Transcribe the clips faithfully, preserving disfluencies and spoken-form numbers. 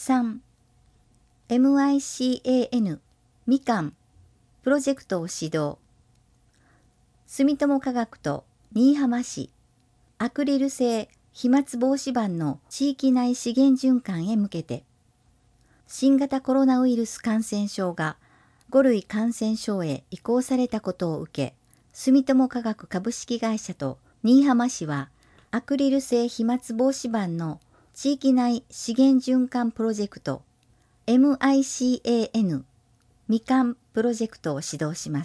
さん、エムアイシーエーエヌ みかんプロジェクトを指導。住友化学と新居浜市アクリル製飛沫防止板の地域内資源循環へ向けて、新型コロナウイルス感染症がご類感染症へ移行されたことを受け、住友化学株式会社と新居浜市はアクリル製飛沫防止板の地域内資源循環プロジェクト エムアイシーエーエヌ みかんプロジェクトを指導します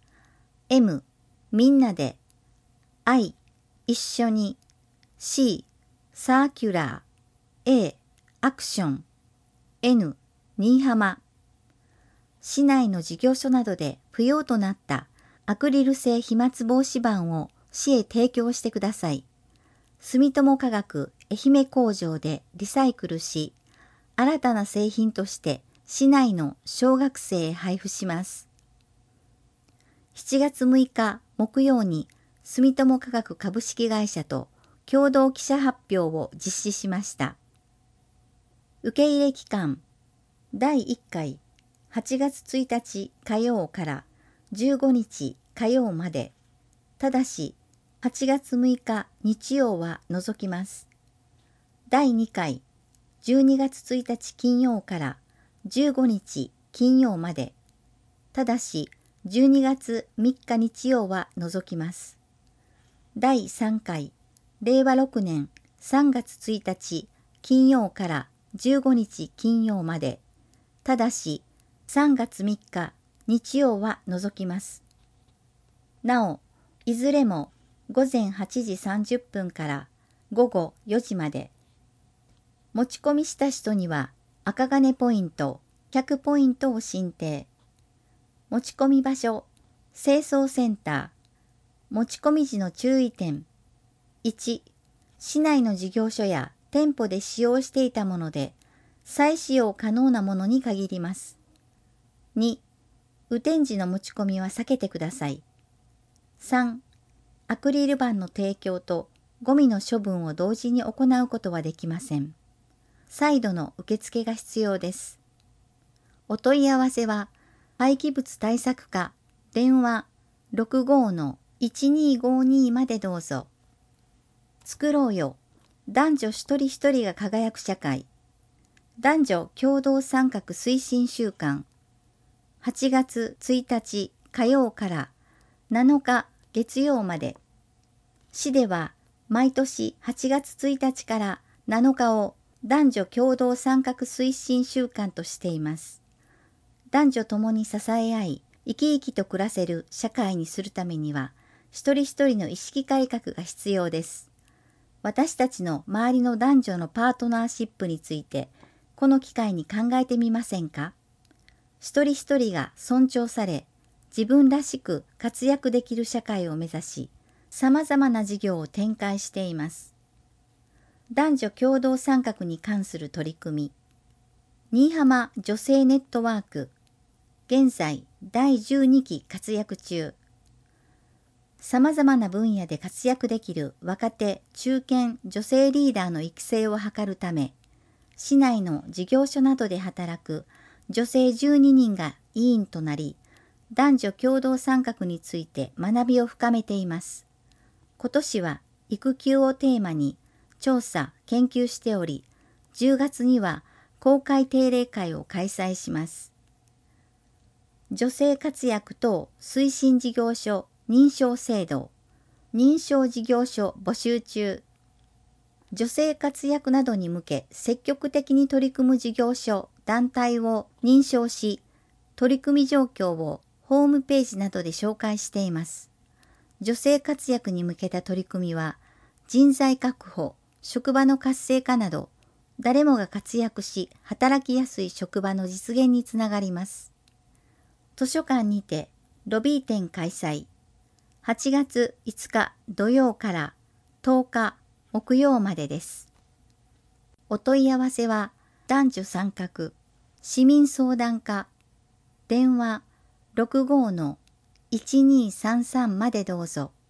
。M、みんなで、I、一緒に、C、サーキュラー、A、アクション、N、新居浜。市内の事業所などで不要となったアクリル製飛沫防止板を市へ提供してください。住友化学愛媛工場でリサイクルし、新たな製品として市内の小学生へ配布します。しちがつむいか木曜に住友化学株式会社と共同記者発表を実施しました。受け入れ期間だいいっかいはちがつついたち火曜からじゅうごにち火曜まで、ただしはちがつむいか日曜は除きます。だいにかいじゅうにがつついたち金曜からじゅうごにち金曜まで、ただしじゅうにがつみっか日曜は除きます。だいさんかいれいわろくねんさんがつついたち金曜からじゅうごにち金曜まで、ただしさんがつみっか日曜は除きます。なお、いずれもごぜんはちじさんじゅっぷんからごごよじまで。持ち込みした人には赤金ポイントひゃくポイントを申請。持ち込み場所、清掃センター。持ち込み時の注意点。いち、市内の事業所や店舗で使用していたもので、再使用可能なものに限ります。に、雨天時の持ち込みは避けてください。さん、アクリル板の提供とゴミの処分を同時に行うことはできません。再度の受付が必要です。お問い合わせは、廃棄物対策課電話 ろくごのいちにーごに までどうぞ。作ろうよ、男女一人一人が輝く社会。男女共同参画推進週間。はちがつついたち火曜からなのか月曜まで。市では毎年はちがつついたちからなのかを男女共同参画推進週間としています。男女ともに支え合い、生き生きと暮らせる社会にするためには、一人一人の意識改革が必要です。私たちの周りの男女のパートナーシップについて、この機会に考えてみませんか？一人一人が尊重され、自分らしく活躍できる社会を目指し、様々な事業を展開しています。男女共同参画に関する取り組み。新居浜女性ネットワーク。現在だいじゅうにき活躍中。様々な分野で活躍できる若手・中堅女性リーダーの育成を図るため、市内の事業所などで働く女性じゅうににんが委員となり、男女共同参画について学びを深めています。今年は育休をテーマに調査・研究しており、じゅうがつには公開定例会を開催します。女性活躍等推進事業所認証制度、認証事業所募集中。女性活躍などに向け積極的に取り組む事業所、団体を認証し、取り組み状況をホームページなどで紹介しています。女性活躍に向けた取り組みは、人材確保、職場の活性化など、誰もが活躍し働きやすい職場の実現につながります。図書館にてロビー展開催。はちがついつか土曜からとおか木曜までです。お問い合わせは男女参画市民相談課電話 ろくごのいちにーさんさん までどうぞ。